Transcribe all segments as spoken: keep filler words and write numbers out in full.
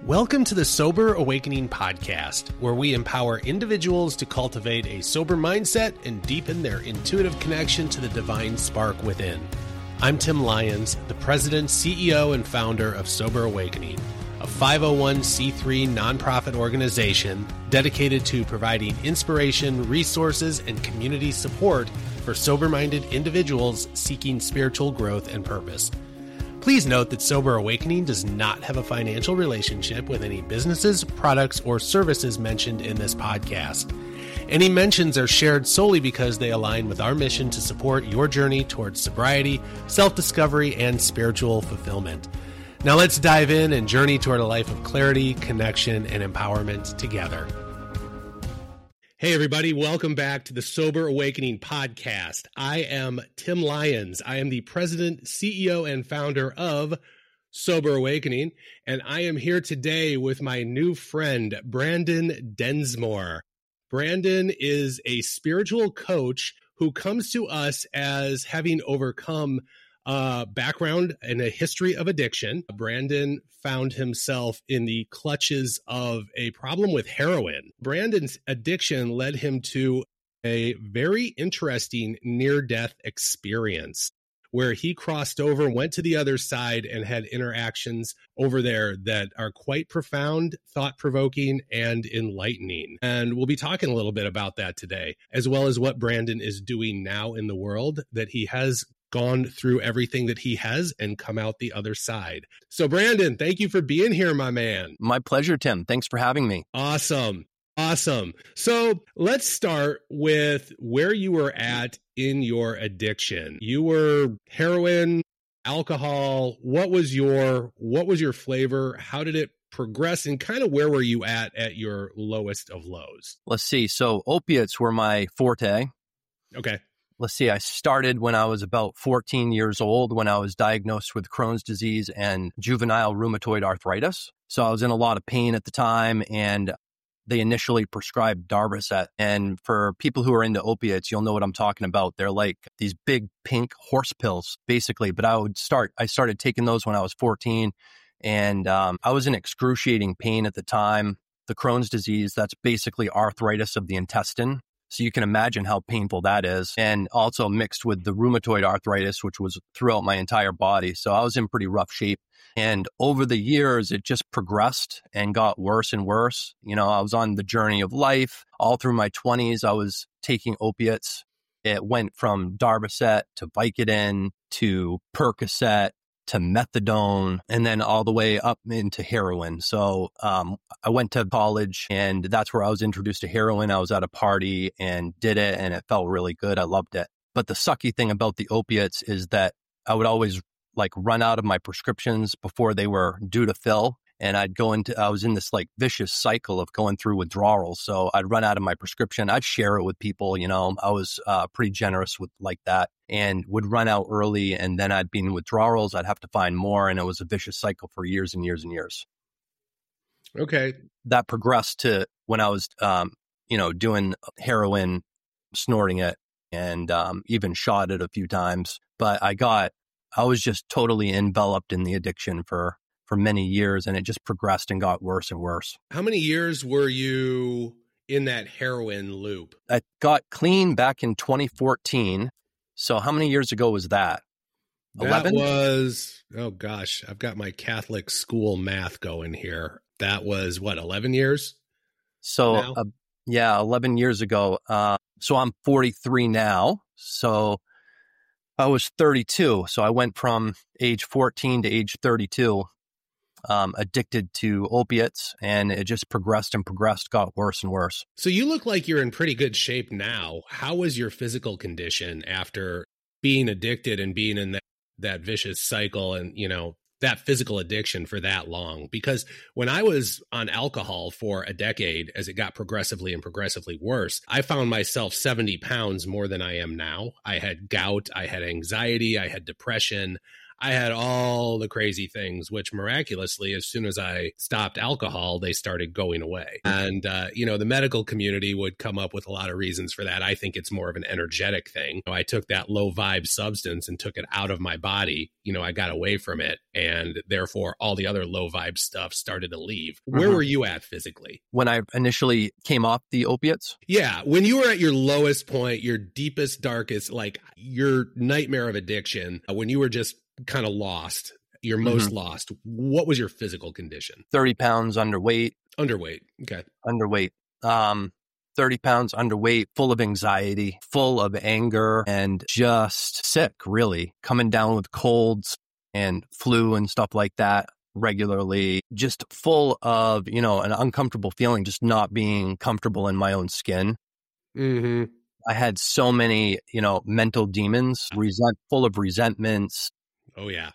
Welcome to the Sober Awakening podcast, where we empower individuals to cultivate a sober mindset and deepen their intuitive connection to the divine spark within. I'm Tim Lyons, the president, C E O, and founder of Sober Awakening, a five oh one c three nonprofit organization dedicated to providing inspiration, resources, and community support for sober-minded individuals seeking spiritual growth and purpose. Please note that Sober Awakening does not have a financial relationship with any businesses, products, or services mentioned in this podcast. Any mentions are shared solely because they align with our mission to support your journey towards sobriety, self-discovery, and spiritual fulfillment. Now let's dive in and journey toward a life of clarity, connection, and empowerment together. Hey everybody, welcome back to the Sober Awakening podcast. I am Tim Lyons. I am the president, C E O, and founder of Sober Awakening, and I am here today with my new friend, Brandon Densmore. Brandon is a spiritual coach who comes to us as having overcome a background and a history of addiction. Brandon found himself in the clutches of a problem with heroin. Brandon's addiction led him to a very interesting near-death experience where he crossed over, went to the other side, and had interactions over there that are quite profound, thought-provoking, and enlightening. And we'll be talking a little bit about that today, as well as what Brandon is doing now in the world, that he has gone through everything that he has and come out the other side. So Brandon, thank you for being here, my man. My pleasure, Tim. Thanks for having me. Awesome. Awesome. So let's start with where you were at in your addiction. You were heroin, alcohol. What was your, what was your flavor? How did it progress, and kind of where were you at at your lowest of lows? Let's see. So opiates were my forte. Okay. Let's see, I started when I was about fourteen years old when I was diagnosed with Crohn's disease and juvenile rheumatoid arthritis. So I was in a lot of pain at the time, and they initially prescribed Darvocet. And for people who are into opiates, you'll know what I'm talking about. They're like these big pink horse pills, basically. But I would start, I started taking those when I was fourteen, and um, I was in excruciating pain at the time. The Crohn's disease, that's basically arthritis of the intestine. So you can imagine how painful that is. And also mixed with the rheumatoid arthritis, which was throughout my entire body. So I was in pretty rough shape. And over the years, it just progressed and got worse and worse. You know, I was on the journey of life. All through my twenties, I was taking opiates. It went from Darvocet to Vicodin to Percocet to methadone, and then all the way up into heroin. So um, I went to college, and that's where I was introduced to heroin. I was at a party and did it, and it felt really good. I loved it. But the sucky thing about the opiates is that I would always like run out of my prescriptions before they were due to fill. And I'd go into, I was in this like vicious cycle of going through withdrawals. So I'd run out of my prescription. I'd share it with people. You know, I was uh, pretty generous with like that, and would run out early. And then I'd be in withdrawals. I'd have to find more. And it was a vicious cycle for years and years and years. Okay. That progressed to when I was, um, you know, doing heroin, snorting it, and um, even shot it a few times. But I got, I was just totally enveloped in the addiction for for many years, and it just progressed and got worse and worse. How many years were you in that heroin loop? I got clean back in twenty fourteen. So how many years ago was that? eleven? That was, oh gosh, I've got my Catholic school math going here. That was what, eleven years? So uh, yeah, eleven years ago. Uh, so I'm forty-three now. So I was thirty-two. So I went from age fourteen to age thirty-two. Um, addicted to opiates, and it just progressed and progressed, got worse and worse. So you look like you're in pretty good shape now. How was your physical condition after being addicted and being in that, that vicious cycle and, you know, that physical addiction for that long? Because when I was on alcohol for a decade, as it got progressively and progressively worse, I found myself seventy pounds more than I am now. I had gout, I had anxiety, I had depression. I had all the crazy things, which miraculously, as soon as I stopped alcohol, they started going away. And, uh, you know, the medical community would come up with a lot of reasons for that. I think it's more of an energetic thing. I took that low vibe substance and took it out of my body. You know, I got away from it. And therefore, all the other low vibe stuff started to leave. Where Mhm. were you at physically? When I initially came off the opiates, Yeah. When you were at your lowest point, your deepest, darkest, like your nightmare of addiction, uh, when you were just kind of lost, you're most Mhm. lost, what was your physical condition? thirty pounds underweight, Underweight. Okay. underweight, um, thirty pounds underweight, full of anxiety, full of anger, and just sick, really, coming down with colds and flu and stuff like that regularly, just full of, you know, an uncomfortable feeling, just not being comfortable in my own skin. Mm-hmm. I had so many, you know, mental demons, resent, full of resentments, Oh, yeah.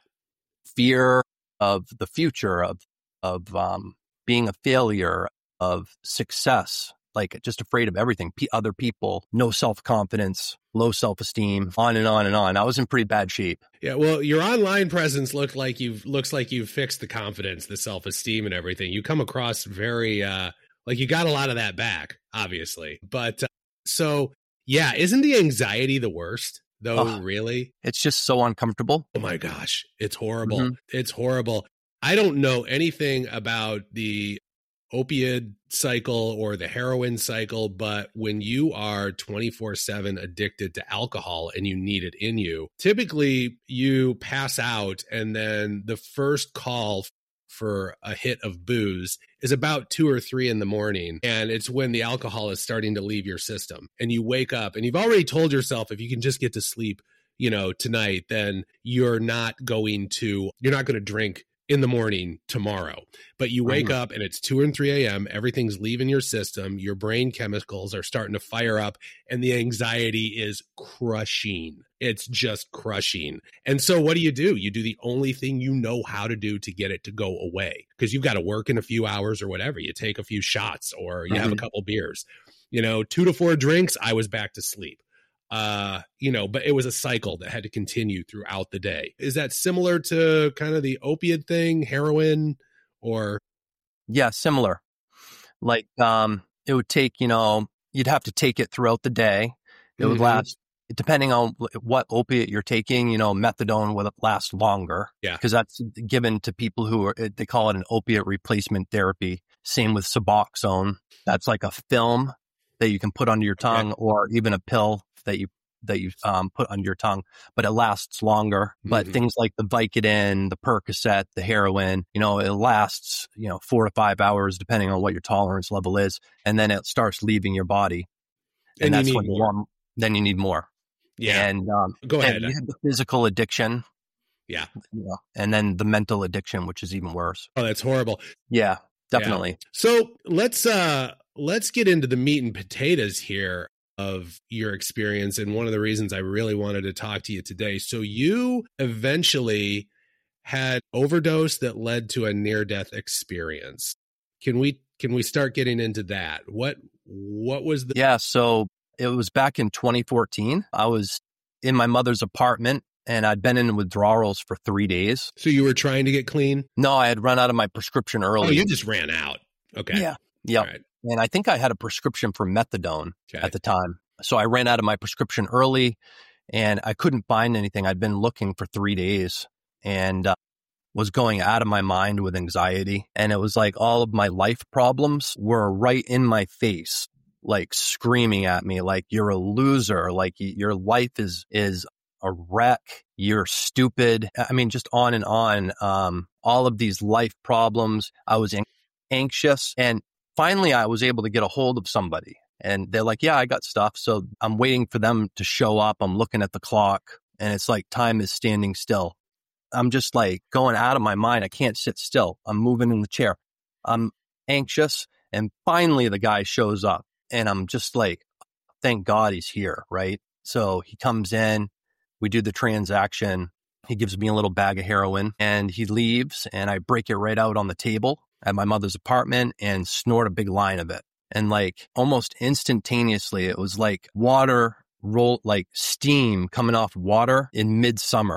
fear of the future, of of um, being a failure, of success, like just afraid of everything, P- other people, no self-confidence, low self-esteem, on and on and on. I was in pretty bad shape. Yeah, well, your online presence looked like you've looks like you've fixed the confidence, the self-esteem and everything. You come across very uh like you got a lot of that back, obviously. But uh, so yeah, isn't the anxiety the worst though, Ugh. really? It's just so uncomfortable. Oh my gosh, it's horrible. Mhm. It's horrible. I don't know anything about the opioid cycle or the heroin cycle, but when you are twenty-four seven addicted to alcohol and you need it in you, typically you pass out and then the first call for a hit of booze is about two or three in the morning. And it's when the alcohol is starting to leave your system and you wake up and you've already told yourself, if you can just get to sleep, you know, tonight, then you're not going to, you're not going to drink in the morning tomorrow. But you wake Mhm. up and it's two and three a.m. Everything's leaving your system. Your brain chemicals are starting to fire up and the anxiety is crushing. It's just crushing. And so what do you do? You do the only thing you know how to do to get it to go away, because you've got to work in a few hours or whatever. You take a few shots or you have a Mhm. couple beers, you know, two to four drinks. I was back to sleep. Uh, you know, but it was a cycle that had to continue throughout the day. Is that similar to kind of the opiate thing, heroin, or? Yeah, similar. Like, um, it would take, you know, you'd have to take it throughout the day. It would Mhm. last, depending on what opiate you're taking, you know, methadone would last longer. Yeah. Because that's given to people who are, they call it an opiate replacement therapy. Same with Suboxone. That's like a film that you can put under your tongue, or even a pill that you that you um, put under your tongue, but it lasts longer. But Mhm. things like the Vicodin, the Percocet, the heroin, you know, it lasts, you know, four to five hours, depending on what your tolerance level is. And then it starts leaving your body. And, And you that's need when you more. want, then you need more. Yeah. And, um, Go ahead. and you have the physical addiction. Yeah. You know, and then the mental addiction, which is even worse. Oh, that's horrible. Yeah, definitely. So let's uh let's get into the meat and potatoes here of your experience, and one of the reasons I really wanted to talk to you today. So you eventually had overdose that led to a near-death experience. Can we can we start getting into that? What what was the Yeah, so it was back in twenty fourteen. I was in my mother's apartment and I'd been in withdrawals for three days. So you were trying to get clean? No, I had run out of my prescription early. Oh, you just ran out. Okay. Yeah. Yeah. All right. And I think I had a prescription for methadone Okay. at the time. So I ran out of my prescription early and I couldn't find anything. I'd been looking for three days and uh, was going out of my mind with anxiety. And it was like all of my life problems were right in my face, like screaming at me, like you're a loser, like y- your life is, is a wreck. You're stupid. I mean, just on and on. Um, all of these life problems. I was an- anxious, and finally I was able to get a hold of somebody, and they're like, yeah, I got stuff. So I'm waiting for them to show up. I'm looking at the clock and it's like time is standing still. I'm just like going out of my mind. I can't sit still. I'm moving in the chair. I'm anxious. And finally the guy shows up and I'm just like, thank God he's here. Right. So he comes in, we do the transaction. He gives me a little bag of heroin and he leaves, and I break it right out on the table at my mother's apartment and snort a big line of it. And like almost instantaneously, it was like water roll, like steam coming off water in midsummer.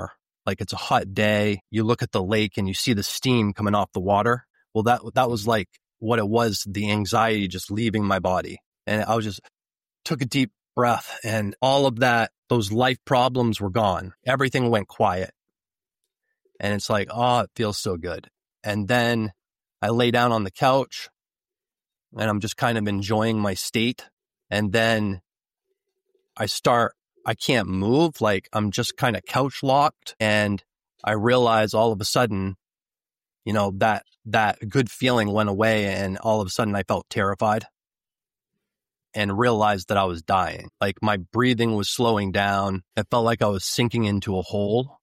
like it's a hot day. You look at the lake and you see the steam coming off the water. Well, that that was like what it was, the anxiety just leaving my body. And I was just took a deep breath, and all of that, those life problems were gone. Everything went quiet. And it's like, oh, it feels so good. And then I lay down on the couch and I'm just kind of enjoying my state. And then I start, I can't move. Like I'm just kind of couch locked. And I realize all of a sudden, you know, that, that good feeling went away. And all of a sudden I felt terrified and realized that I was dying. Like my breathing was slowing down. It felt like I was sinking into a hole.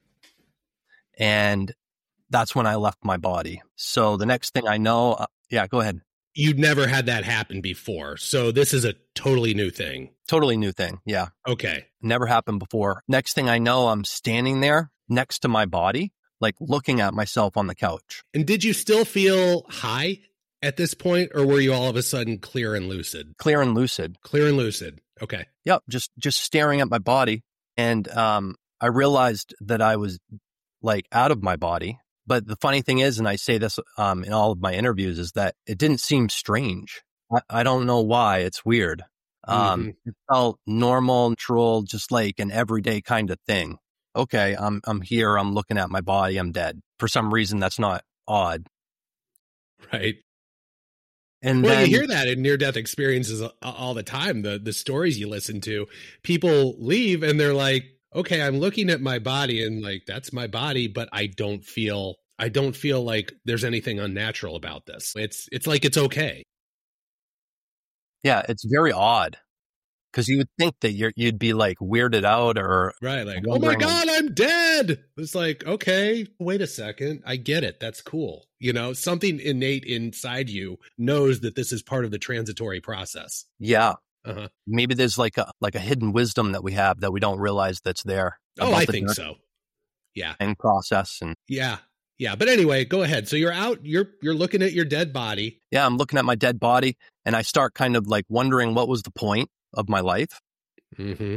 And that's when I left my body. So the next thing I know, uh, yeah, go ahead. You'd never had that happen before. So this is a totally new thing. Totally new thing. Yeah. Okay. Never happened before. Next thing I know, I'm standing there next to my body, like looking at myself on the couch. And did you still feel high at this point, or were you all of a sudden clear and lucid? Clear and lucid. Clear and lucid. Okay. Yep. Just, just staring at my body. And um, I realized that I was like out of my body. But the funny thing is, and I say this um, in all of my interviews, is that it didn't seem strange. I, I don't know why. It's weird. Um, mm-hmm. It felt normal, natural, just like an everyday kind of thing. Okay, I'm I'm here. I'm looking at my body. I'm dead. For some reason, that's not odd. Right. And well, then, you hear that in near-death experiences all the time. The the stories you listen to, people leave and they're like, okay, I'm looking at my body and like, that's my body, but I don't feel, I don't feel like there's anything unnatural about this. It's, it's like, it's okay. Yeah. It's very odd because you would think that you're, you'd be like weirded out or. Right. Like, oh my God, I'm dead. It's like, okay, wait a second. I get it. That's cool. You know, something innate inside you knows that this is part of the transitory process. Yeah. Uh-huh. Maybe there's like a like a hidden wisdom that we have that we don't realize that's there. Oh, I think so. Yeah. And process and yeah. Yeah. But anyway, go ahead. So you're out, you're you're looking at your dead body. Yeah, I'm looking at my dead body and I start kind of like wondering what was the point of my life. Mm-hmm.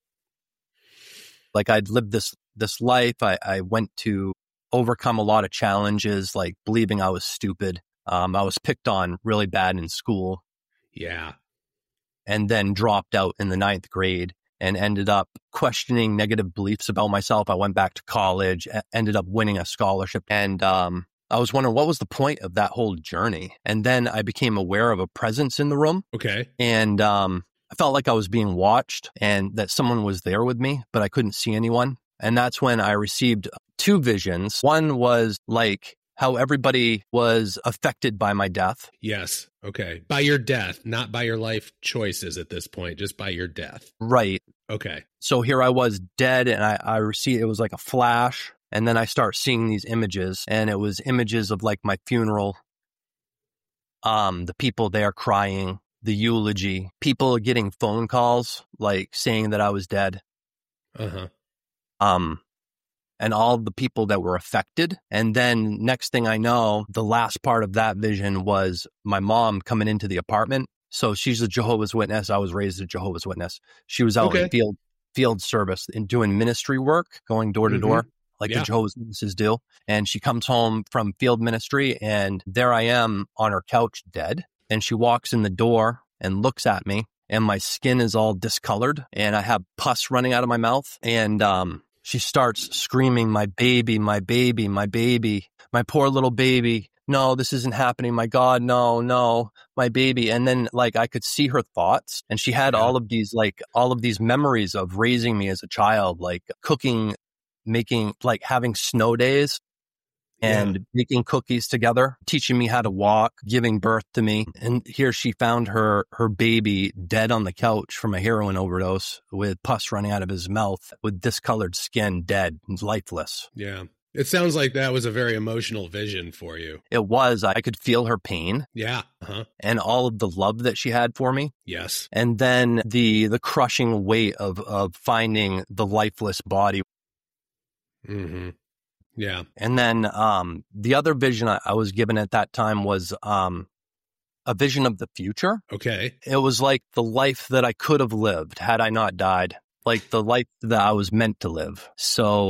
Like I'd lived this this life. I, I went to overcome a lot of challenges, like believing I was stupid. Um, I was picked on really bad in school. Yeah. And then dropped out in the ninth grade and ended up questioning negative beliefs about myself. I went back to college, ended up winning a scholarship. And um, I was wondering, what was the point of that whole journey? And then I became aware of a presence in the room. Okay. And um, I felt like I was being watched and that someone was there with me, but I couldn't see anyone. And that's when I received two visions. One was like how everybody was affected by my death. Yes. Okay. By your death, not by your life choices at this point, just by your death. Right. Okay. So here I was dead and I, I received, it was like a flash. And then I start seeing these images and it was images of like my funeral, um, the people there crying, the eulogy, people getting phone calls, like saying that I was dead. Uh-huh. Um, and all the people that were affected. And then next thing I know, the last part of that vision was my mom coming into the apartment. So she's a Jehovah's Witness. I was raised a Jehovah's Witness. She was out okay. in field field service and doing ministry work, going door to mm-hmm. door, like yeah. the Jehovah's Witnesses do. And she comes home from field ministry and there I am on her couch dead. And she walks in the door and looks at me and my skin is all discolored and I have pus running out of my mouth. And, um, she starts screaming, my baby, my baby, my baby, my poor little baby. No, this isn't happening. My God, no, no, my baby. And then like I could see her thoughts and she had yeah. all of these, like all of these memories of raising me as a child, like cooking, making, like having snow days and yeah. baking cookies together, teaching me how to walk, giving birth to me. And here she found her, her baby dead on the couch from a heroin overdose with pus running out of his mouth with discolored skin, dead, lifeless. Yeah. It sounds like that was a very emotional vision for you. It was. I could feel her pain. Yeah. Uh-huh. And all of the love that she had for me. Yes. And then the, the crushing weight of, of finding the lifeless body. Mm-hmm. Yeah. And then um, the other vision I, I was given at that time was um, a vision of the future. Okay. It was like the life that I could have lived had I not died, like the life that I was meant to live. So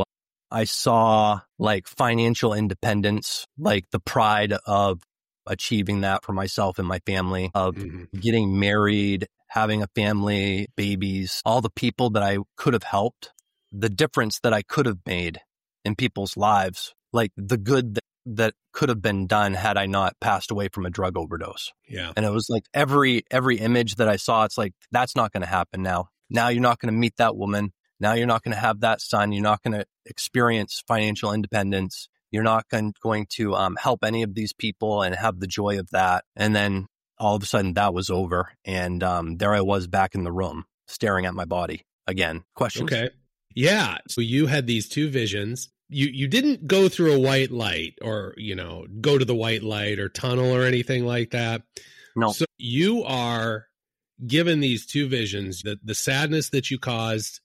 I saw like financial independence, like the pride of achieving that for myself and my family, of Mm-hmm. getting married, having a family, babies, all the people that I could have helped, the difference that I could have made in people's lives, like the good that, that could have been done had I not passed away from a drug overdose. Yeah. And it was like every every image that I saw, it's like, that's not going to happen now. Now you're not going to meet that woman. Now you're not going to have that son. You're not going to experience financial independence. You're not going, going to um, help any of these people and have the joy of that. And then all of a sudden that was over. And um, there I was back in the room staring at my body again. Questions? Okay. Yeah. So you had these two visions. You you didn't go through a white light or, you know, go to the white light or tunnel or anything like that. No. So you are given these two visions, the, the sadness that you caused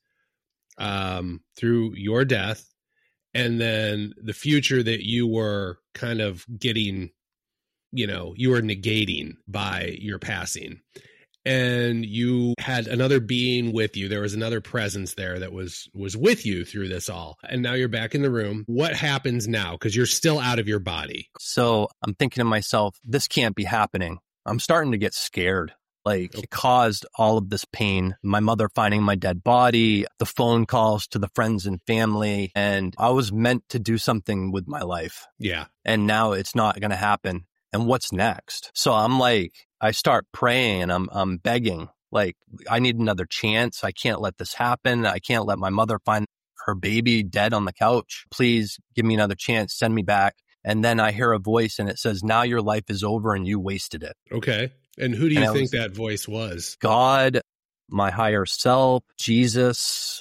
um, through your death, and then the future that you were kind of getting, you know, you were negating by your passing. And you had another being with you. There was another presence there that was was with you through this all. And now you're back in the room. What happens now? Because you're still out of your body. So I'm thinking to myself, this can't be happening. I'm starting to get scared. Like, it caused all of this pain. My mother finding my dead body, the phone calls to the friends and family. And I was meant to do something with my life. Yeah. And now it's not going to happen. And what's next? So I'm like, I start praying and I'm, I'm begging, like, I need another chance. I can't let this happen. I can't let my mother find her baby dead on the couch. Please give me another chance. Send me back. And then I hear a voice and it says, now your life is over and you wasted it. Okay. And who do you And think was, that voice was? God, my higher self, Jesus.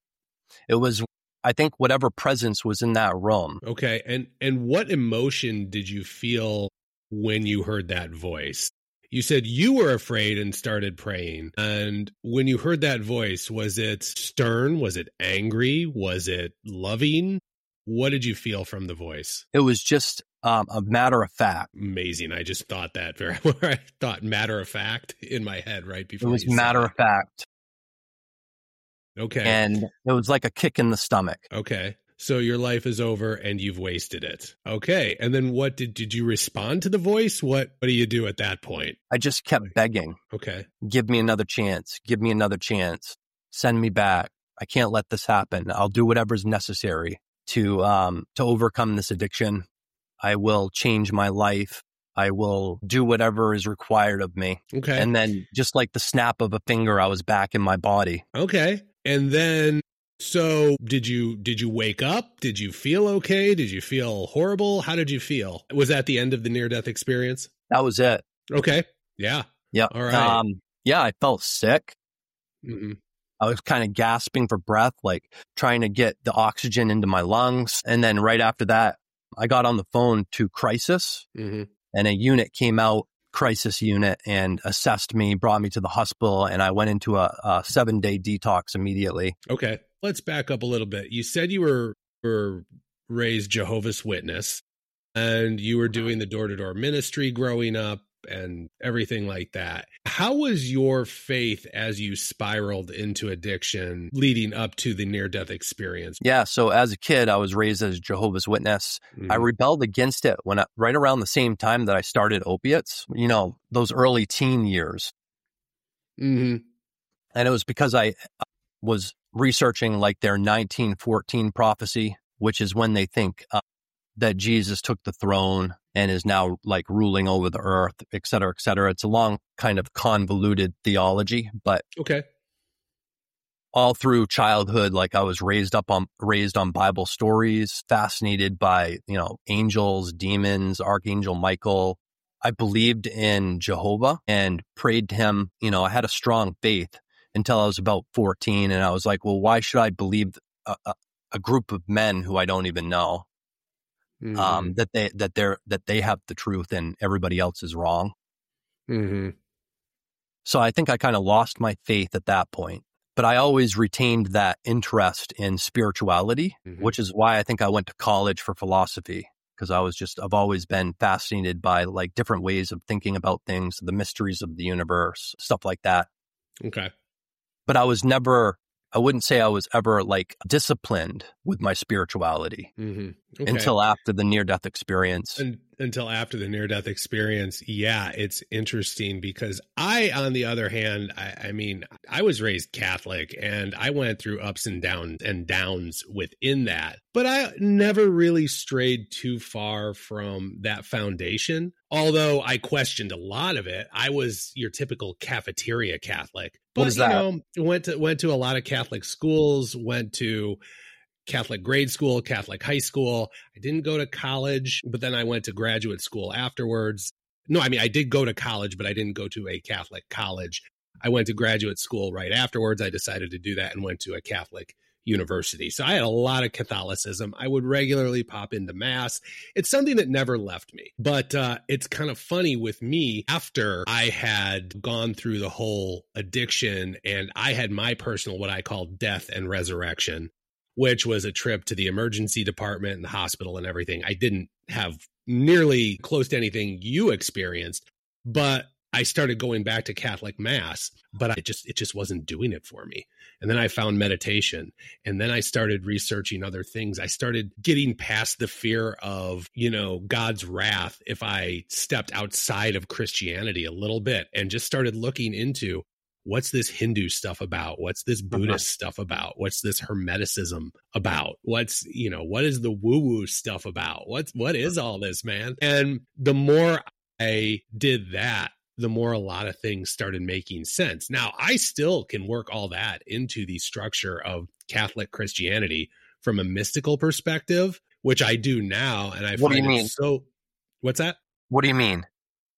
It was, I think, whatever presence was in that room. Okay. And and what emotion did you feel when you heard that voice? You said you were afraid and started praying. And when you heard that voice, was it stern? Was it angry? Was it loving? What did you feel from the voice? It was just um, a matter of fact. Amazing. I just thought that very I thought matter of fact in my head right before. It was you matter said of fact. Okay. And it was like a kick in the stomach. Okay. So your life is over and you've wasted it. Okay. And then what did, did you respond to the voice? What, what do you do at that point? I just kept begging. Okay. Give me another chance. Give me another chance. Send me back. I can't let this happen. I'll do whatever's necessary to, um, to overcome this addiction. I will change my life. I will do whatever is required of me. Okay. And then just like the snap of a finger, I was back in my body. Okay. And then, so did you, did you wake up? Did you feel okay? Did you feel horrible? How did you feel? Was that the end of the near-death experience? That was it. Okay. Yeah. Yeah. All right. Um, yeah, I felt sick. Mm-hmm. I was kind of gasping for breath, like trying to get the oxygen into my lungs. And then right after that, I got on the phone to Crisis, mm-hmm. and a unit came out, crisis unit, and assessed me, brought me to the hospital, and I went into a, a seven-day detox immediately. Okay. Let's back up a little bit. You said you were, were raised Jehovah's Witness, and you were doing the door-to-door ministry growing up and everything like that. How was your faith as you spiraled into addiction leading up to the near-death experience? Yeah, so as a kid, I was raised as a Jehovah's Witness. Mm-hmm. I rebelled against it when I, right around the same time that I started opiates, you know, those early teen years. Mm-hmm. And it was because I was researching like their nineteen fourteen prophecy, which is when they think uh, that Jesus took the throne and is now like ruling over the earth, et cetera, et cetera. It's a long kind of convoluted theology, but okay. all through childhood, like I was raised up on, raised on Bible stories, fascinated by, you know, angels, demons, Archangel Michael. I believed in Jehovah and prayed to him. You know, I had a strong faith until I was about fourteen. And I was like, well, why should I believe a, a, a group of men who I don't even know? Mm-hmm. Um, that they that they're that they have the truth and everybody else is wrong. Mm-hmm. So I think I kind of lost my faith at that point. But I always retained that interest in spirituality, mm-hmm. which is why I think I went to college for philosophy, because I was just I've always been fascinated by like different ways of thinking about things, the mysteries of the universe, stuff like that. Okay. But I was never I wouldn't say I was ever like disciplined with my spirituality Mm-hmm. Okay. until after the near-death experience. And, until after the near-death experience. Yeah, it's interesting because I, on the other hand, I, I mean, I was raised Catholic and I went through ups and downs and downs within that, but I never really strayed too far from that foundation. Although I questioned a lot of it. I was your typical cafeteria Catholic. But, What is that? You know, went to went to a lot of Catholic schools, went to Catholic grade school, Catholic high school. I didn't go to college, but then I went to graduate school afterwards. No, I mean, I did go to college, but I didn't go to a Catholic college. I went to graduate school right afterwards. I decided to do that and went to a Catholic university. So I had a lot of Catholicism. I would regularly pop into mass. It's something that never left me. But uh, it's kind of funny with me after I had gone through the whole addiction and I had my personal, what I call death and resurrection, which was a trip to the emergency department and the hospital and everything. I didn't have nearly close to anything you experienced, but I started going back to Catholic mass, but I just, it just wasn't doing it for me. And then I found meditation and then I started researching other things. I started getting past the fear of, you know, God's wrath if I stepped outside of Christianity a little bit and just started looking into what's this Hindu stuff about? What's this Buddhist uh-huh. stuff about? What's this Hermeticism about? What's, you know, what is the woo-woo stuff about? What's, what is all this, man? And the more I did that, the more a lot of things started making sense. Now, I still can work all that into the structure of Catholic Christianity from a mystical perspective, which I do now. And I what find do you it mean? so, what's that? What do you mean?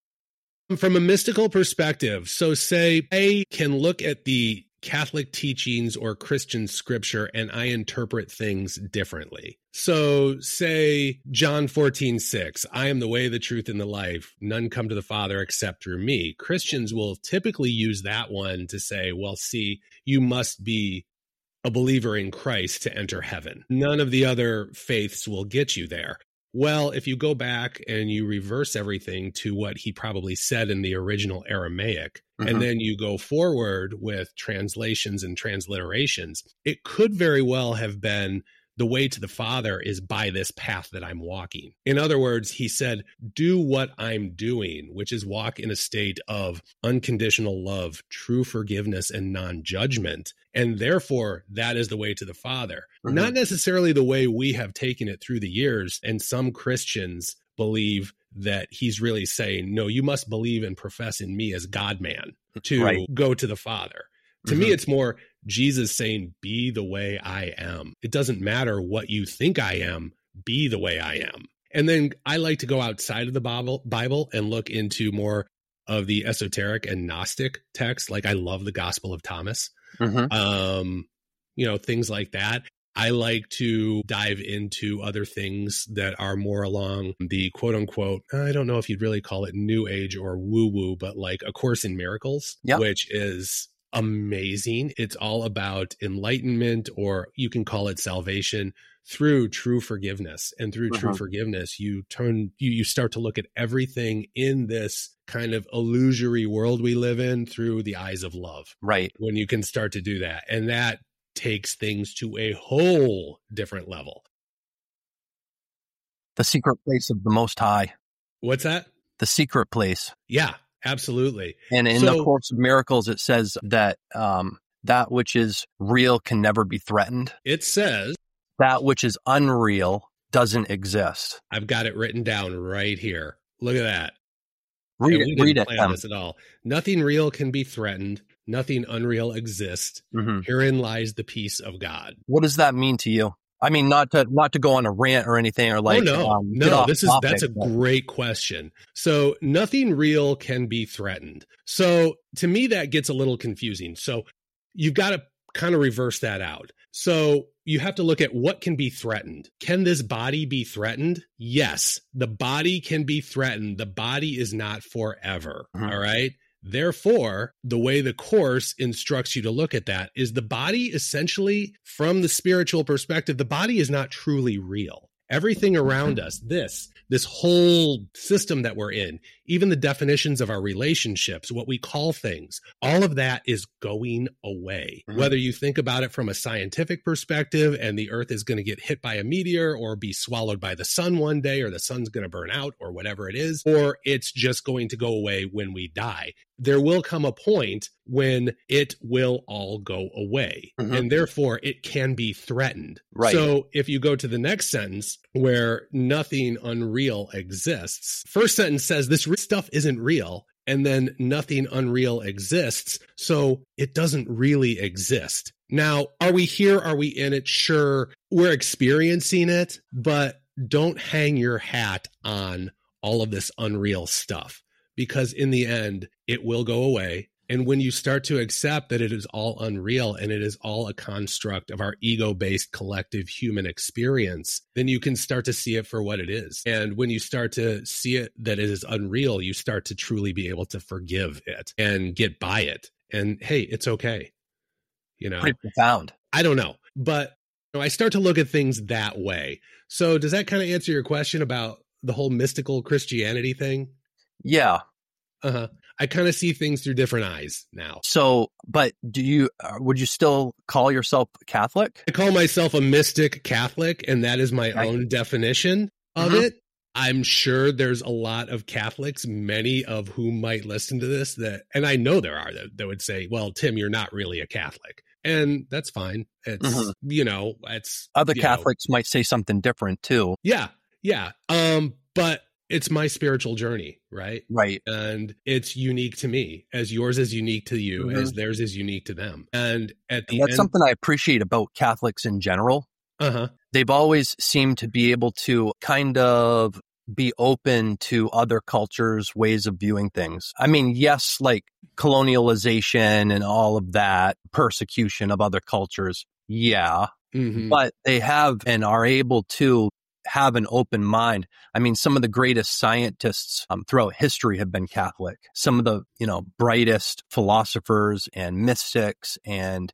From a mystical perspective, so say I can look at the Catholic teachings or Christian scripture and I interpret things differently. So say John fourteen six, I am the way, the truth, and the life. None come to the Father except through me. Christians will typically use that one to say, well, see, you must be a believer in Christ to enter heaven. None of the other faiths will get you there. Well, if you go back and you reverse everything to what he probably said in the original Aramaic, mm-hmm. and then you go forward with translations and transliterations, it could very well have been the way to the Father is by this path that I'm walking. In other words, he said, do what I'm doing, which is walk in a state of unconditional love, true forgiveness, and non-judgment. And therefore, that is the way to the Father. Mm-hmm. Not necessarily the way we have taken it through the years. And some Christians believe that he's really saying, no, you must believe and profess in me as God-man to right. go to the Father. To mm-hmm. me, it's more Jesus saying, be the way I am. It doesn't matter what you think I am, be the way I am. And then I like to go outside of the Bible, Bible and look into more of the esoteric and Gnostic texts. Like I love the Gospel of Thomas, mm-hmm. um, you know, things like that. I like to dive into other things that are more along the quote unquote, I don't know if you'd really call it new age or woo woo, but like A Course in Miracles, yep. which is amazing. It's all about enlightenment, or you can call it salvation through true forgiveness. And through uh-huh. true forgiveness, you turn, you, you start to look at everything in this kind of illusory world we live in through the eyes of love. Right. When you can start to do that. And that takes things to a whole different level. The secret place of the Most High. What's that? The secret place. Yeah. Absolutely. And in so, the Course of Miracles, it says that um, that which is real can never be threatened. It says that which is unreal doesn't exist. I've got it written down right here. Look at that. Read it. Read it. Plan this at all. Nothing real can be threatened. Nothing unreal exists. Mm-hmm. Herein lies the peace of God. What does that mean to you? I mean, not to not to go on a rant or anything, or like, oh, no, um, no, this is topic, that's a but... great question. So nothing real can be threatened. So to me, that gets a little confusing. So you've got to kind of reverse that out. So you have to look at what can be threatened. Can this body be threatened? Yes, the body can be threatened. The body is not forever. Mm-hmm. All right. Therefore, the way the Course instructs you to look at that is the body essentially, from the spiritual perspective, the body is not truly real. Everything around us, this, this whole system that we're in, even the definitions of our relationships, what we call things, all of that is going away. Mm-hmm. Whether you think about it from a scientific perspective and the earth is going to get hit by a meteor or be swallowed by the sun one day, or the sun's going to burn out or whatever it is, or it's just going to go away when we die. There will come a point when it will all go away, mm-hmm. and therefore it can be threatened. Right. So if you go to the next sentence where nothing unreal exists, first sentence says this stuff isn't real, and then nothing unreal exists, so it doesn't really exist. Now, are we here? Are we in it? Sure, we're experiencing it, but don't hang your hat on all of this unreal stuff, because in the end, it will go away. And when you start to accept that it is all unreal and it is all a construct of our ego-based collective human experience, then you can start to see it for what it is. And when you start to see it that it is unreal, you start to truly be able to forgive it and get by it. And hey, it's okay. You know, pretty profound. I don't know, but you know, I start to look at things that way. So does that kind of answer your question about the whole mystical Christianity thing? Yeah. Uh-huh. I kind of see things through different eyes now. So, but do you, uh, would you still call yourself Catholic? I call myself a mystic Catholic, and that is my right. own definition of mm-hmm. it. I'm sure there's a lot of Catholics, many of whom might listen to this, that, and I know there are, that, that would say, well, Tim, you're not really a Catholic. And that's fine. It's, mm-hmm. you know, it's... Other Catholics know. might say something different too. Yeah, yeah. Um, but it's my spiritual journey, right? Right. And it's unique to me, as yours is unique to you, mm-hmm. as theirs is unique to them. And at the and that's end, something I appreciate about Catholics in general. Uh-huh. They've always seemed to be able to kind of be open to other cultures' ways of viewing things. I mean, yes, like colonialization and all of that, persecution of other cultures. Yeah. Mm-hmm. But they have and are able to have an open mind. I mean, some of the greatest scientists um, throughout history have been Catholic. Some of the, you know, brightest philosophers and mystics, and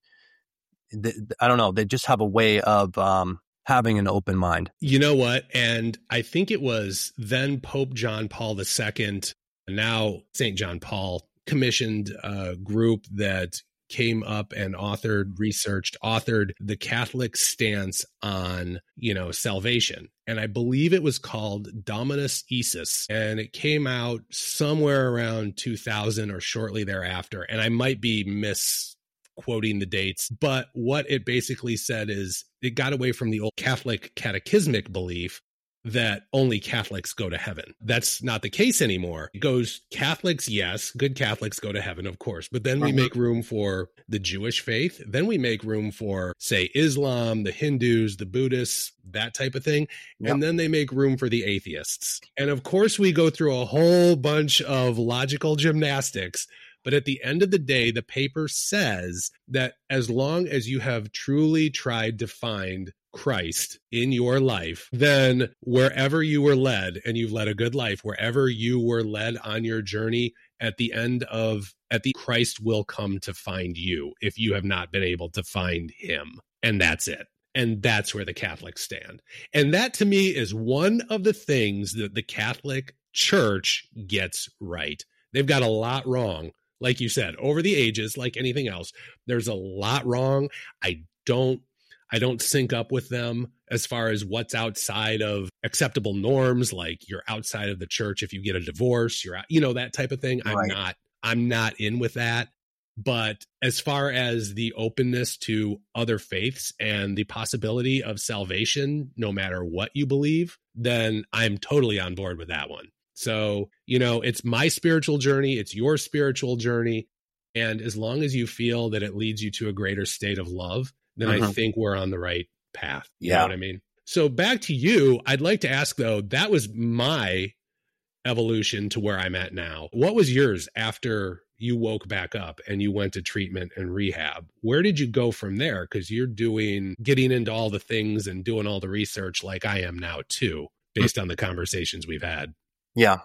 th- I don't know, they just have a way of um, having an open mind. You know what? And I think it was then Pope John Paul the Second, now Saint John Paul, commissioned a group that came up and authored, researched, authored the Catholic stance on, you know, salvation. And I believe it was called Dominus Isus. And it came out somewhere around two thousand or shortly thereafter. And I might be misquoting the dates, but what it basically said is it got away from the old Catholic catechismic belief that only Catholics go to heaven. That's not the case anymore. It goes Catholics, yes, good Catholics go to heaven, of course, but then we uh-huh. make room for the Jewish faith. Then we make room for, say, Islam, the Hindus, the Buddhists, that type of thing. Yep. And then they make room for the atheists. And of course, we go through a whole bunch of logical gymnastics. But at the end of the day, the paper says that as long as you have truly tried to find Christ in your life, then wherever you were led, and you've led a good life, wherever you were led on your journey, at the end of, at the Christ will come to find you if you have not been able to find him. And that's it. And that's where the Catholics stand. And that to me is one of the things that the Catholic Church gets right. They've got a lot wrong. Like you said, over the ages, like anything else, there's a lot wrong. I don't I don't sync up with them as far as what's outside of acceptable norms, like you're outside of the church if you get a divorce, you're out, you know, that type of thing. Right. I'm not, I'm not in with that. But as far as the openness to other faiths and the possibility of salvation, no matter what you believe, then I'm totally on board with that one. So, you know, it's my spiritual journey. It's your spiritual journey. And as long as you feel that it leads you to a greater state of love, then uh-huh. I think we're on the right path. You yeah. know what I mean? So back to you, I'd like to ask, though, that was my evolution to where I'm at now. What was yours after you woke back up and you went to treatment and rehab? Where did you go from there? Because you're doing, getting into all the things and doing all the research like I am now, too, based on the conversations we've had. Yeah.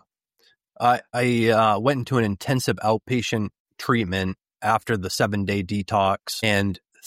I, I uh, went into an intensive outpatient treatment after the seven-day detox, and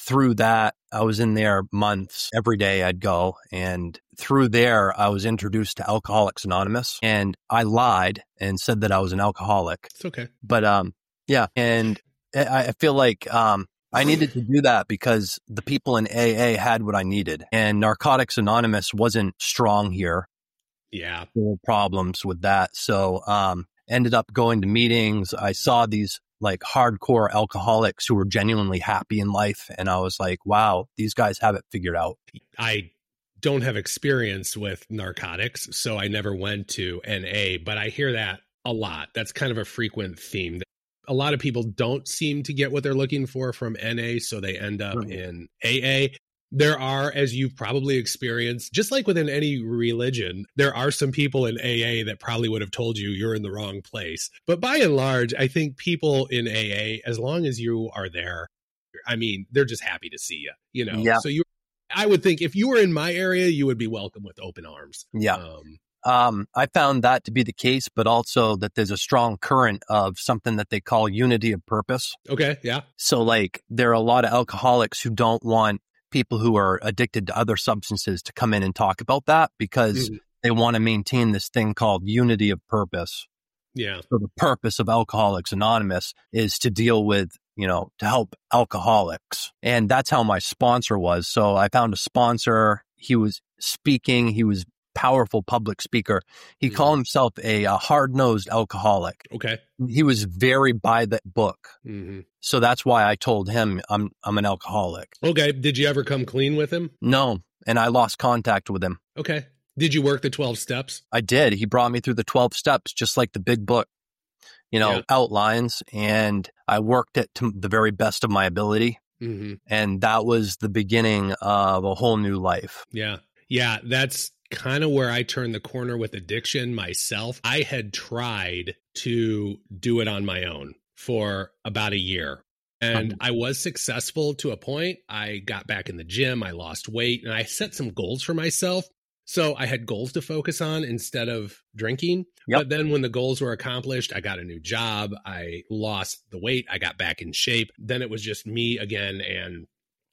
through that, I was in there months. Every day I'd go. And through there, I was introduced to Alcoholics Anonymous. And I lied and said that I was an alcoholic. It's okay. But um, yeah. And I, I feel like um, I needed to do that because the people in A A had what I needed. And Narcotics Anonymous wasn't strong here. Yeah. There were problems with that. So um, ended up going to meetings. I saw these like hardcore alcoholics who were genuinely happy in life. And I was like, wow, these guys have it figured out. I don't have experience with narcotics, so I never went to N A, but I hear that a lot. That's kind of a frequent theme. A lot of people don't seem to get what they're looking for from N A, so they end up mm-hmm. in A A. There are, as you've probably experienced, just like within any religion, there are some people in A A that probably would have told you you're in the wrong place. But by and large, I think people in A A, as long as you are there, I mean, they're just happy to see you, you know? Yeah. So you, I would think if you were in my area, you would be welcome with open arms. Yeah. Um, Um, I found that to be the case, but also that there's a strong current of something that they call unity of purpose. Okay. Yeah. So like there are a lot of alcoholics who don't want people who are addicted to other substances to come in and talk about that because mm-hmm. they want to maintain this thing called unity of purpose. Yeah. So the purpose of Alcoholics Anonymous is to deal with, you know, to help alcoholics. And that's how my sponsor was. So I found a sponsor. He was speaking. He was powerful public speaker. He mm-hmm. called himself a, a hard-nosed alcoholic. Okay. He was very by the book. Mm-hmm. So that's why I told him I'm I'm an alcoholic. Okay. Did you ever come clean with him? No. And I lost contact with him. Okay. Did you work the twelve steps? I did. He brought me through the twelve steps, just like the big book, you know, yeah. outlines. And I worked it to the very best of my ability. Mm-hmm. And that was the beginning of a whole new life. Yeah. Yeah. That's kind of where I turned the corner with addiction myself. I had tried to do it on my own for about a year. And I was successful to a point. I got back in the gym. I lost weight and I set some goals for myself. So I had goals to focus on instead of drinking. Yep. But then when the goals were accomplished, I got a new job. I lost the weight. I got back in shape. Then it was just me again. And,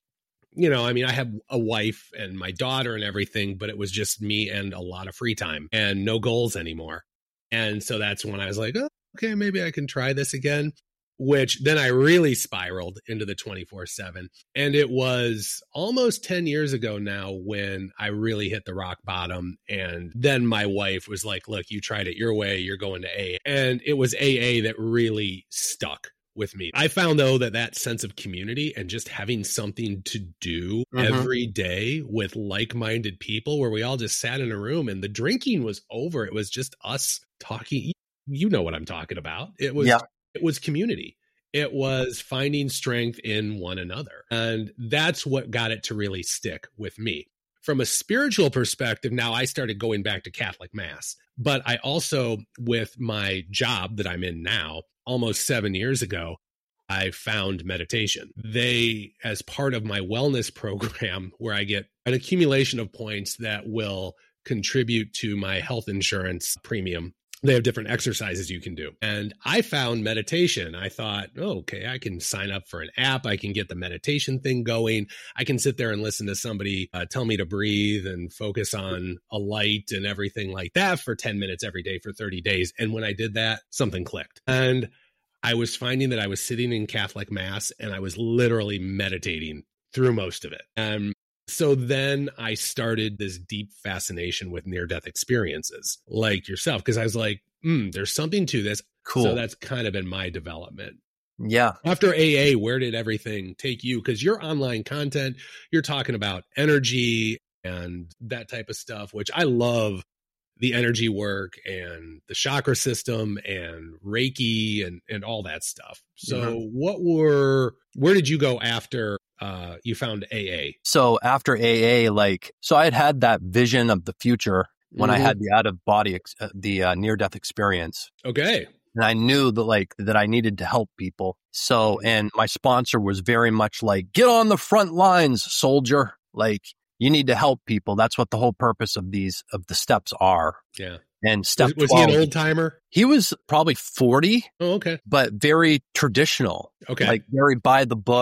you know, I mean, I have a wife and my daughter and everything, but it was just me and a lot of free time and no goals anymore. And so that's when I was like, oh, okay, maybe I can try this again, which then I really spiraled into the twenty-four seven. And it was almost ten years ago now when I really hit the rock bottom. And then my wife was like, look, you tried it your way. You're going to A A. And it was A A that really stuck with me. I found, though, that that sense of community and just having something to do mm-hmm. every day with like-minded people where we all just sat in a room and the drinking was over. It was just us talking. You know what I'm talking about. It was, yeah. It was community. It was finding strength in one another. And that's what got it to really stick with me. From a spiritual perspective, now I started going back to Catholic Mass, but I also, with my job that I'm in now, almost seven years ago, I found meditation. They, as part of my wellness program, where I get an accumulation of points that will contribute to my health insurance premium, they have different exercises you can do. And I found meditation. I thought, oh, okay, I can sign up for an app. I can get the meditation thing going. I can sit there and listen to somebody uh, tell me to breathe and focus on a light and everything like that for ten minutes every day for thirty days. And when I did that, something clicked. And I was finding that I was sitting in Catholic Mass and I was literally meditating through most of it. And so then I started this deep fascination with near-death experiences like yourself, because I was like, hmm, there's something to this. Cool. So that's kind of been my development. Yeah. After A A, where did everything take you? Because your online content, you're talking about energy and that type of stuff, which I love. The energy work and the chakra system and Reiki and, and all that stuff. So mm-hmm. what were, where did you go after uh, you found A A? So after A A, like, so I had had that vision of the future when mm-hmm. I had the out of body, ex- uh, the uh, near death experience. Okay. And I knew that like, that I needed to help people. So, and my sponsor was very much like, get on the front lines, soldier. Like, you need to help people. That's what the whole purpose of these, of the steps are. Yeah. And step Was, was twelve, he an old timer? He was probably forty. Oh, okay. But very traditional. Okay. Like very by the book,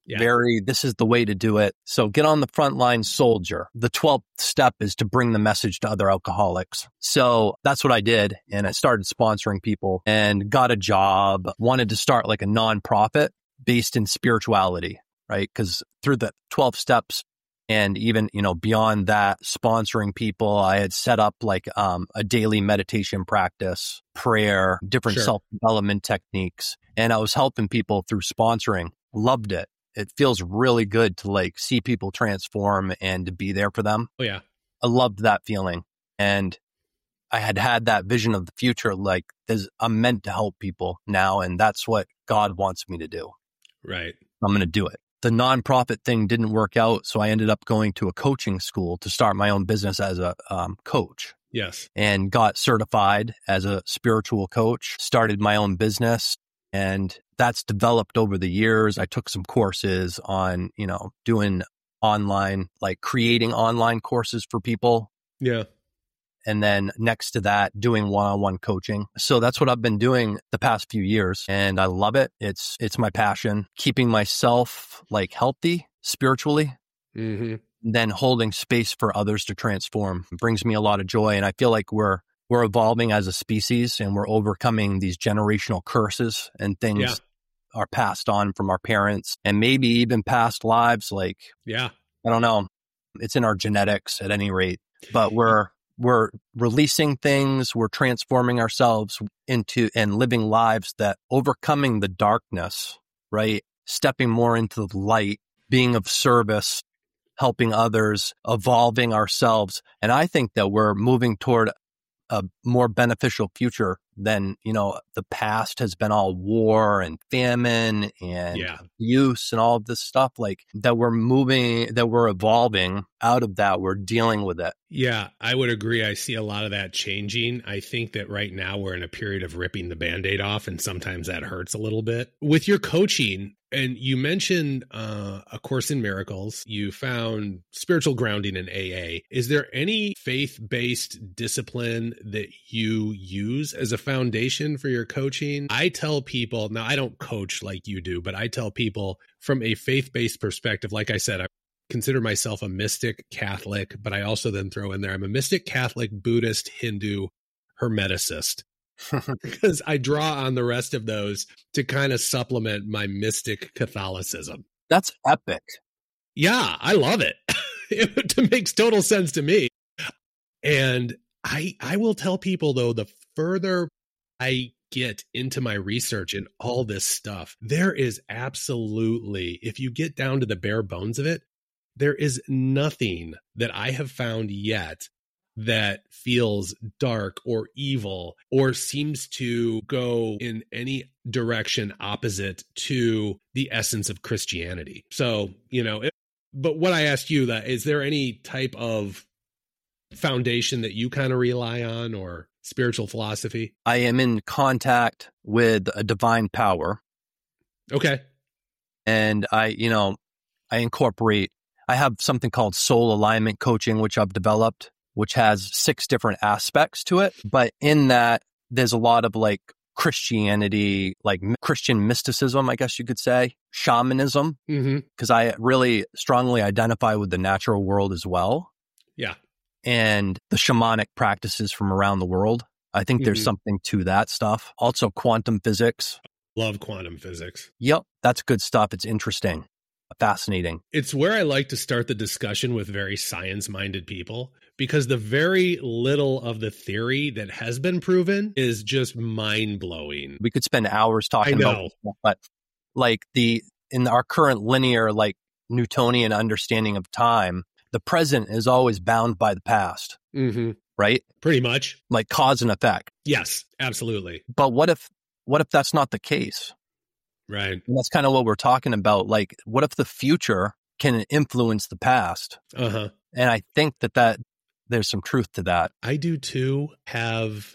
Yeah. Very, this is the way to do it. So get on the front line, soldier. The twelfth step is to bring the message to other alcoholics. So that's what I did. And I started sponsoring people and got a job, wanted to start like a nonprofit based in spirituality, right? Because through the twelve steps and even, you know, beyond that, sponsoring people, I had set up like um, a daily meditation practice, prayer, different Sure. self-development techniques. And I was helping people through sponsoring. Loved it. It feels really good to like see people transform and to be there for them. Oh, yeah. I loved that feeling. And I had had that vision of the future, like there's, I'm meant to help people now. And that's what God wants me to do. Right. I'm going to do it. The nonprofit thing didn't work out. So I ended up going to a coaching school to start my own business as a um, coach. Yes. And got certified as a spiritual coach, started my own business. And that's developed over the years. I took some courses on, you know, doing online, like creating online courses for people. Yeah. And then next to that, doing one-on-one coaching. So that's what I've been doing the past few years. And I love it. It's, it's my passion, keeping myself like healthy spiritually, Mm-hmm. then holding space for others to transform. It brings me a lot of joy. And I feel like we're, we're evolving as a species and we're overcoming these generational curses and things Yeah. are passed on from our parents and maybe even past lives. Like, Yeah. I don't know, it's in our genetics at any rate, but we're, we're releasing things. We're transforming ourselves into and living lives that overcoming the darkness, right? Stepping more into the light, being of service, helping others, evolving ourselves. And I think that we're moving toward a more beneficial future than, you know, the past has been all war and famine and Yeah. abuse and all of this stuff, like that we're moving, that we're evolving out of that. We're dealing with it. Yeah, I would agree. I see a lot of that changing. I think that right now we're in a period of ripping the Band-Aid off, and sometimes that hurts a little bit. With your coaching, and you mentioned uh, A Course in Miracles, you found spiritual grounding in A A. Is there any faith-based discipline that you use as a foundation for your coaching? I tell people, now I don't coach like you do, but I tell people from a faith-based perspective, like I said, I consider myself a mystic Catholic, but I also then throw in there, I'm a mystic Catholic, Buddhist, Hindu, Hermeticist. Because I draw on the rest of those to kind of supplement my mystic Catholicism. That's epic. Yeah, I love it. It makes total sense to me. And I I will tell people, though, the further I get into my research and all this stuff, there is absolutely, if you get down to the bare bones of it, there is nothing that I have found yet that feels dark or evil or seems to go in any direction opposite to the essence of Christianity. So, you know, it, but what I asked you, that is there any type of foundation that you kind of rely on or spiritual philosophy? I am in contact with a divine power. Okay. And I, you know, I incorporate, I have something called soul alignment coaching, which I've developed, which has six different aspects to it. But in that, there's a lot of like Christianity, like Christian mysticism, I guess you could say, shamanism, because Mm-hmm. I really strongly identify with the natural world as well. Yeah. And the shamanic practices from around the world. I think there's Mhm. something to that stuff. Also quantum physics. Love quantum physics. Yep, that's good stuff. It's interesting, fascinating. It's where I like to start the discussion with very science-minded people, because the very little of the theory that has been proven is just mind-blowing. We could spend hours talking I know. about this, but like the in our current linear, like Newtonian understanding of time, the present is always bound by the past, Mm-hmm. right? Pretty much. Like cause and effect. Yes, absolutely. But what if what if that's not the case? Right. And that's kind of what we're talking about. Like, what if the future can influence the past? Uh-huh. And I think that that there's some truth to that. I do too. Have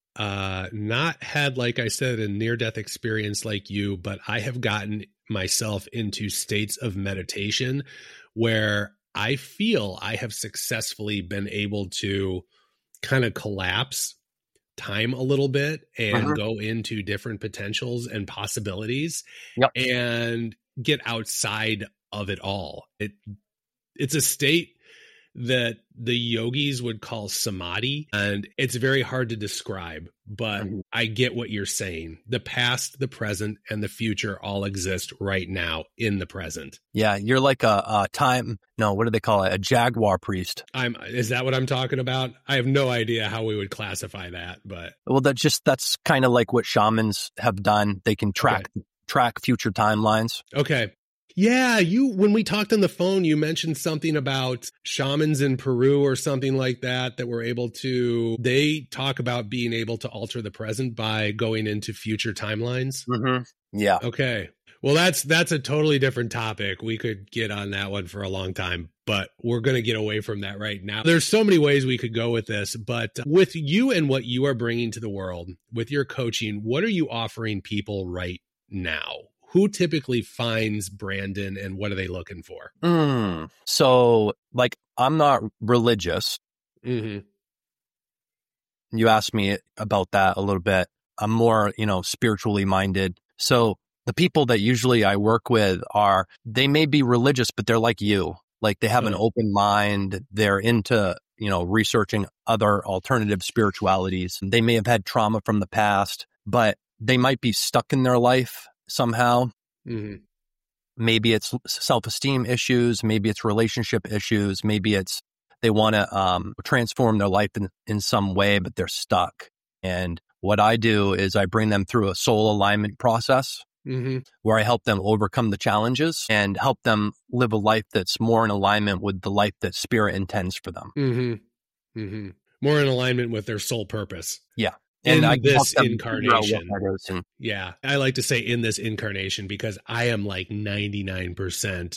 uh, not had, like I said, a near-death experience like you, but I have gotten myself into states of meditation where I feel I have successfully been able to kind of collapse time a little bit and Uh-huh. go into different potentials and possibilities. Yep. And get outside of it all. It it's a state that the yogis would call samadhi, and it's very hard to describe, but mm-hmm. I get what you're saying. The past, the present, and the future all exist right now in the present. Yeah, you're like a, a time, no, what do they call it? A jaguar priest. I'm. Is that what I'm talking about? I have no idea how we would classify that, but. Well, that's just, that's kind of like what shamans have done. They can track, okay. track future timelines. Okay. Yeah, you when we talked on the phone, you mentioned something about shamans in Peru or something like that that were able to, they talk about being able to alter the present by going into future timelines. Mm-hmm. Yeah. Okay. Well, that's that's a totally different topic. We could get on that one for a long time, but we're going to get away from that right now. There's so many ways we could go with this, but with you and what you are bringing to the world, with your coaching, what are you offering people right now? Who typically finds Brandon and what are they looking for? Mm. So, like, I'm not religious. Mm-hmm. You asked me about that a little bit. I'm more, you know, spiritually minded. So the people that usually I work with are, they may be religious, but they're like you. Like they have oh. an open mind. They're into, you know, researching other alternative spiritualities. They may have had trauma from the past, but they might be stuck in their life somehow. Mm-hmm. Maybe it's self-esteem issues. Maybe it's relationship issues. Maybe it's they want to um, transform their life in, in some way, but they're stuck. And what I do is I bring them through a soul alignment process mm-hmm. where I help them overcome the challenges and help them live a life that's more in alignment with the life that spirit intends for them. Mm-hmm. Mm-hmm. More in alignment with their soul purpose. Yeah. In and I this incarnation. And, yeah. I like to say in this incarnation because I am like ninety-nine percent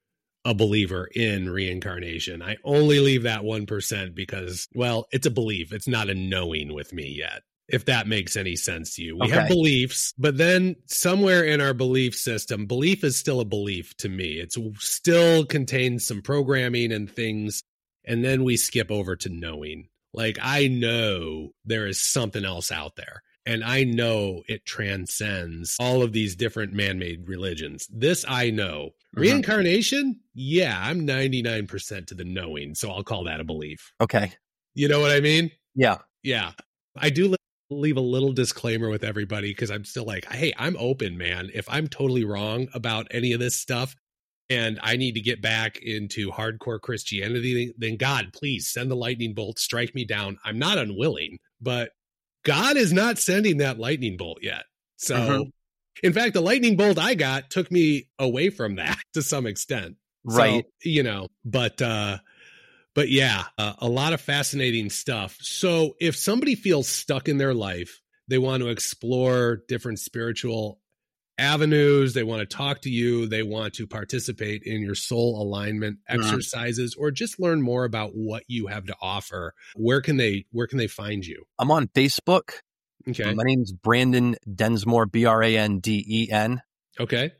a believer in reincarnation. I only leave that one percent because, well, it's a belief. It's not a knowing with me yet, if that makes any sense to you. We okay. have beliefs, but then somewhere in our belief system, belief is still a belief to me. It still contains some programming and things, and then we skip over to knowing. Like, I know there is something else out there, and I know it transcends all of these different man-made religions. This I know. Uh-huh. Reincarnation? Yeah, I'm ninety-nine percent to the knowing, so I'll call that a belief. Okay. You know what I mean? Yeah. Yeah. I do leave a little disclaimer with everybody because I'm still like, hey, I'm open, man. If I'm totally wrong about any of this stuff, and I need to get back into hardcore Christianity, then God, please send the lightning bolt, strike me down. I'm not unwilling, but God is not sending that lightning bolt yet. So, uh-huh. in fact, the lightning bolt I got took me away from that to some extent. Right. So, you know, but, uh, but yeah, uh, a lot of fascinating stuff. So if somebody feels stuck in their life, they want to explore different spiritual avenues, they want to talk to you, they want to participate in your soul alignment exercises, mm-hmm. or just learn more about what you have to offer, where can they where can they find you? I'm on Facebook. Okay. My name's Brandon Densmore, B R A N D E N. Okay.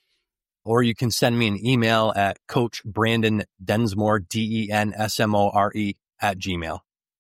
Or you can send me an email at Coach Brandon Densmore, D E N S M O R E, at Gmail.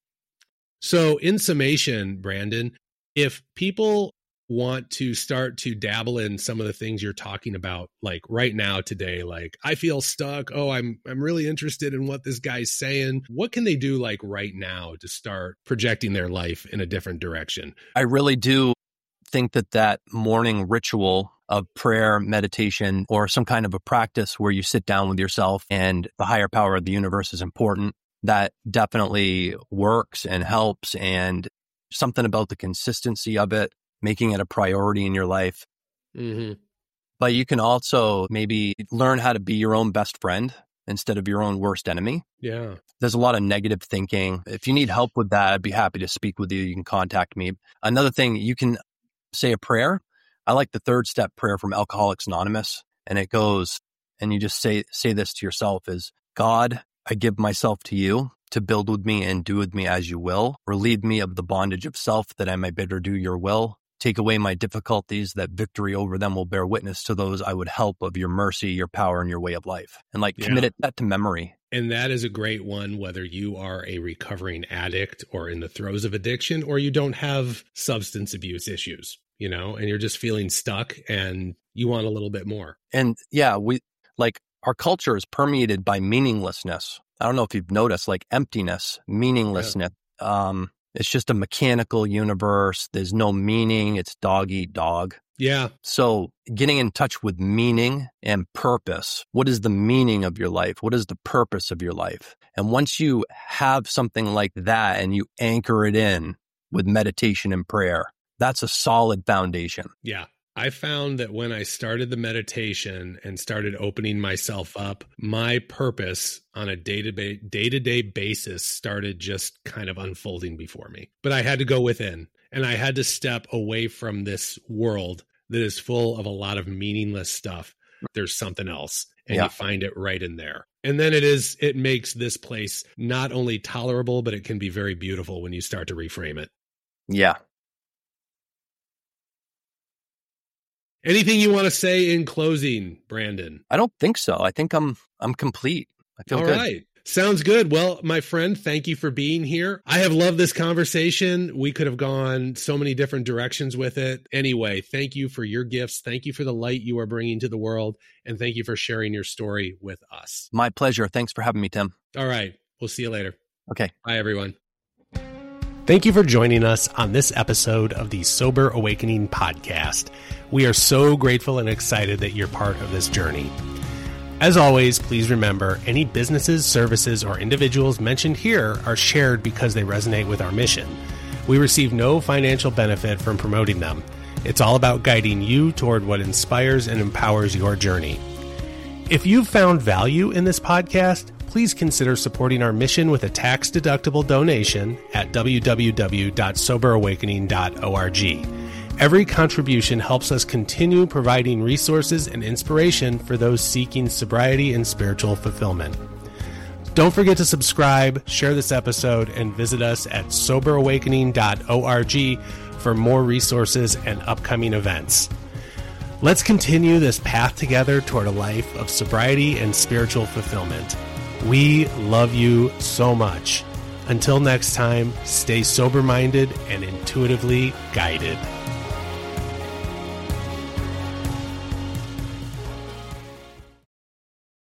So in summation, Brandon, if people want to start to dabble in some of the things you're talking about, like right now today, like I feel stuck. Oh, I'm, I'm really interested in what this guy's saying. What can they do like right now to start projecting their life in a different direction? I really do think that that morning ritual of prayer, meditation, or some kind of a practice where you sit down with yourself and the higher power of the universe is important. That definitely works and helps, and something about the consistency of it, making it a priority in your life. Mm-hmm. But you can also maybe learn how to be your own best friend instead of your own worst enemy. Yeah. There's a lot of negative thinking. If you need help with that, I'd be happy to speak with you. You can contact me. Another thing, you can say a prayer. I like the third step prayer from Alcoholics Anonymous. And it goes, and you just say, say this to yourself is, God, I give myself to you to build with me and do with me as you will. Relieve me of the bondage of self that I may better do your will. Take away my difficulties, that victory over them will bear witness to those I would help of your mercy, your power, and your way of life. And like yeah. commit it, that to memory. And that is a great one, whether you are a recovering addict or in the throes of addiction, or you don't have substance abuse issues. you know, and you're just feeling stuck and you want a little bit more. And yeah, we like our culture is permeated by meaninglessness. I don't know if you've noticed, like emptiness, meaninglessness. Yeah. Um, it's just a mechanical universe. There's no meaning. It's dog eat dog. Yeah. So getting in touch with meaning and purpose. What is the meaning of your life? What is the purpose of your life? And once you have something like that and you anchor it in with meditation and prayer, that's a solid foundation. Yeah. I found that when I started the meditation and started opening myself up, my purpose on a day-to-day, day-to-day basis started just kind of unfolding before me. But I had to go within, and I had to step away from this world that is full of a lot of meaningless stuff. There's something else, and yeah. you find it right in there. And then it is, it makes this place not only tolerable, but it can be very beautiful when you start to reframe it. Yeah. Anything you want to say in closing, Brandon? I don't think so. I think I'm I'm complete. I feel All good. right. Sounds good. Well, my friend, thank you for being here. I have loved this conversation. We could have gone so many different directions with it. Anyway, thank you for your gifts. Thank you for the light you are bringing to the world. And thank you for sharing your story with us. My pleasure. Thanks for having me, Tim. All right. We'll see you later. Okay. Bye, everyone. Thank you for joining us on this episode of the Sober Awakening podcast. We are so grateful and excited that you're part of this journey. As always, please remember, any businesses, services, or individuals mentioned here are shared because they resonate with our mission. We receive no financial benefit from promoting them. It's all about guiding you toward what inspires and empowers your journey. If you've found value in this podcast, please consider supporting our mission with a tax-deductible donation at w w w dot sober awakening dot org. Every contribution helps us continue providing resources and inspiration for those seeking sobriety and spiritual fulfillment. Don't forget to subscribe, share this episode, and visit us at sober awakening dot org for more resources and upcoming events. Let's continue this path together toward a life of sobriety and spiritual fulfillment. We love you so much. Until next time, stay sober-minded and intuitively guided.